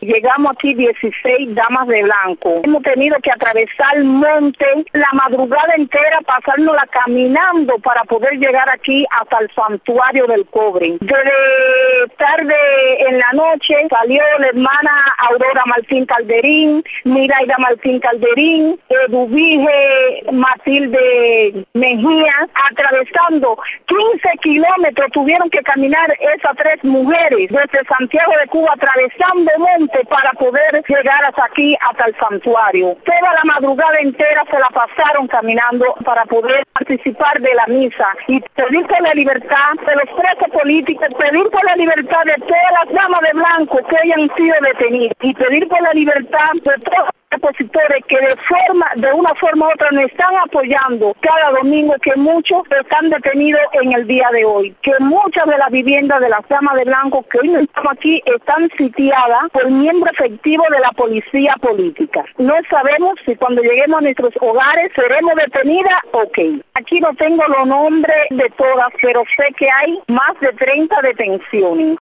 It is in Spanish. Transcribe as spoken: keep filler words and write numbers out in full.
Llegamos aquí dieciséis damas de blanco. Hemos tenido que atravesar el monte la madrugada entera, pasárnosla caminando para poder llegar aquí hasta el santuario del cobre. Desde tarde en la noche salió la hermana Aurora Martín Calderín, Miraida Martín Calderín, Eduvige Matilde Mejía, atravesando quince kilómetros tuvieron que caminar esas tres mujeres desde Santiago de Cuba, atravesando monte para poder llegar hasta aquí, hasta el santuario. Toda la madrugada entera se la pasaron caminando para poder participar de la misa y pedir por la libertad de los presos políticos, pedir por la libertad de todas las damas de blanco que hayan sido detenidas y pedir por la libertad de todos los opositores que de forma, de una forma u otra nos están apoyando cada domingo, que muchos están detenidos en el día de hoy, que muchas de las viviendas de las damas de blanco que hoy no estamos aquí están sitiadas por miembros efectivos de la policía política. No sabemos si cuando lleguemos a nuestros hogares seremos detenidas o qué. Aquí no tengo los nombres de todas, pero sé que hay más de treinta detenciones.